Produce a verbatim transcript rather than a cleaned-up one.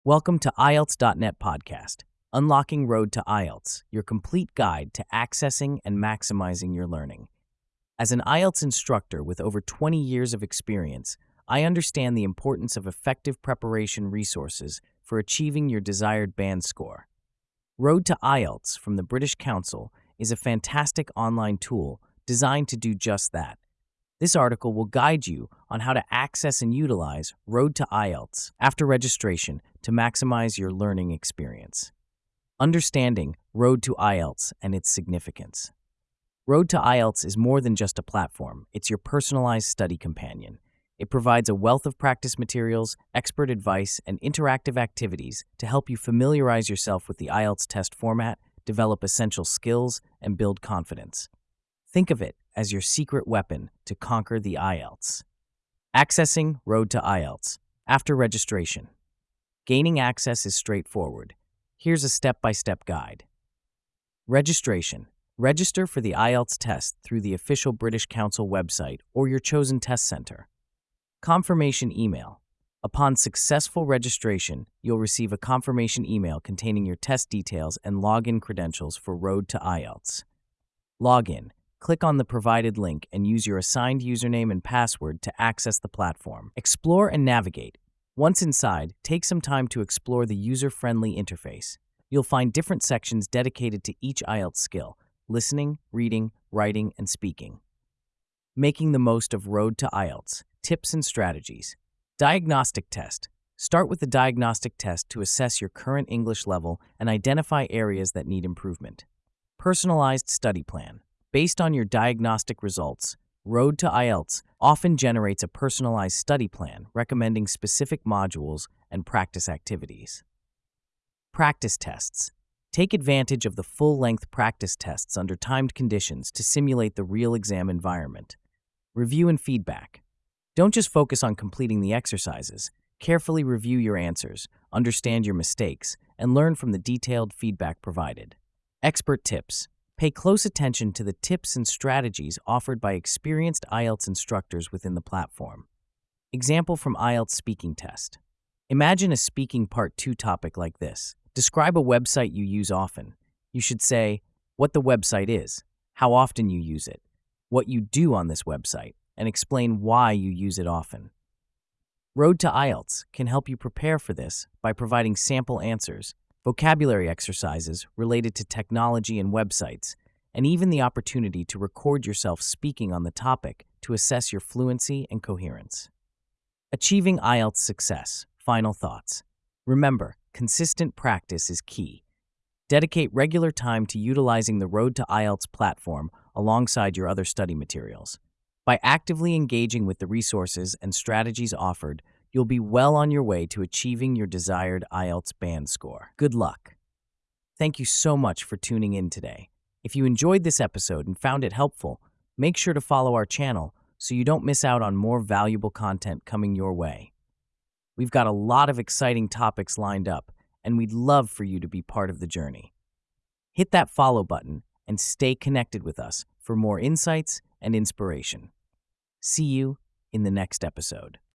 Welcome to I E L T S dot net podcast, Unlocking Road to I E L T S, your complete guide to accessing and maximizing your learning. As an I E L T S instructor with over twenty years of experience, I understand the importance of effective preparation resources for achieving your desired band score. Road to I E L T S from the British Council is a fantastic online tool designed to do just that. This article will guide you on how to access and utilize Road to I E L T S after registration to maximize your learning experience. Understanding Road to I E L T S and its significance. Road to I E L T S is more than just a platform. It's your personalized study companion. It provides a wealth of practice materials, expert advice, and interactive activities to help you familiarize yourself with the I E L T S test format, develop essential skills, and build confidence. Think of it as your secret weapon to conquer the I E L T S. Accessing Road to I E L T S after registration. Gaining access is straightforward. Here's a step-by-step guide. Registration. Register for the I E L T S test through the official British Council website or your chosen test center. Confirmation email. Upon successful registration, you'll receive a confirmation email containing your test details and login credentials for Road to I E L T S. Login. Click on the provided link and use your assigned username and password to access the platform. Explore and navigate. Once inside, take some time to explore the user-friendly interface. You'll find different sections dedicated to each I E L T S skill: listening, reading, writing, and speaking. Making the most of Road to I E L T S. Tips and strategies. Diagnostic test. Start with the diagnostic test to assess your current English level and identify areas that need improvement. Personalized study plan. Based on your diagnostic results, Road to I E L T S often generates a personalized study plan recommending specific modules and practice activities. Practice tests. Take advantage of the full-length practice tests under timed conditions to simulate the real exam environment. Review and feedback. Don't just focus on completing the exercises. Carefully review your answers, understand your mistakes, and learn from the detailed feedback provided. Expert tips. Pay close attention to the tips and strategies offered by experienced I E L T S instructors within the platform. Example from I E L T S speaking test. Imagine a speaking part two topic like this. Describe a website you use often. You should say what the website is, how often you use it, what you do on this website, and explain why you use it often. Road to I E L T S can help you prepare for this by providing sample answers, vocabulary exercises related to technology and websites, and even the opportunity to record yourself speaking on the topic to assess your fluency and coherence. Achieving I E L T S success. Final thoughts. Remember, consistent practice is key. Dedicate regular time to utilizing the Road to I E L T S platform alongside your other study materials. By actively engaging with the resources and strategies offered, you'll be well on your way to achieving your desired I E L T S band score. Good luck. Thank you so much for tuning in today. If you enjoyed this episode and found it helpful, make sure to follow our channel so you don't miss out on more valuable content coming your way. We've got a lot of exciting topics lined up, and we'd love for you to be part of the journey. Hit that follow button and stay connected with us for more insights and inspiration. See you in the next episode.